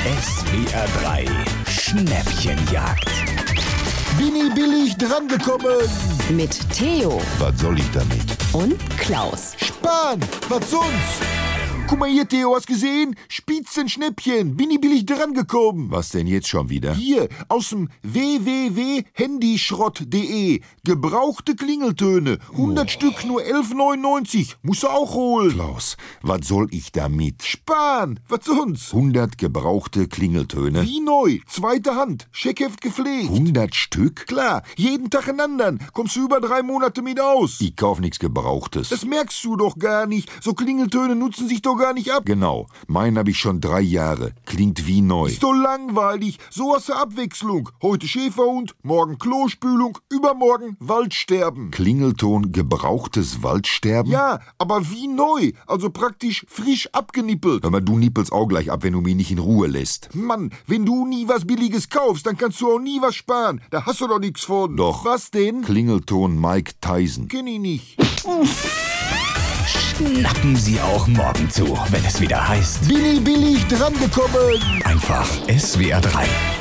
SWR 3 Schnäppchenjagd. Bini billig drangekommen. Mit Theo Was soll ich damit? und Klaus. Spahn, was sonst? Guck mal hier, Theo, hast gesehen? Spitzenschnäppchen, Bini billig drangekommen. Was denn jetzt schon wieder? Hier, aus dem www.handyschrott.de. Gebrauchte Klingeltöne. 100 Stück, nur 11,99. Musst du auch holen. Klaus, was soll ich damit? Spahn, was sonst? 100 gebrauchte Klingeltöne. Wie neu, zweite Hand, Scheckheft gepflegt. 100 Stück? Klar, jeden Tag einen anderen. Kommst du über 3 Monate mit aus. Ich kauf nichts Gebrauchtes. Das merkst du doch gar nicht. So Klingeltöne nutzen sich doch gar nicht ab. Genau, meinen habe ich schon 3 Jahre. Klingt wie neu. Ist doch langweilig. So hast du Abwechslung. Heute Schäferhund, morgen Klospülung, übermorgen Waldsterben. Klingelton gebrauchtes Waldsterben? Ja, aber wie neu. Also praktisch frisch abgenippelt. Hör mal, du nippelst auch gleich ab, wenn du mich nicht in Ruhe lässt. Mann, wenn du nie was Billiges kaufst, dann kannst du auch nie was sparen. Da hast du doch nichts von. Doch. Was denn? Klingelton Mike Tyson. Kenn ich nicht. Schnappen Sie auch morgen zu, wenn es wieder heißt, Bini billig drangekommen. einfach SWR 3.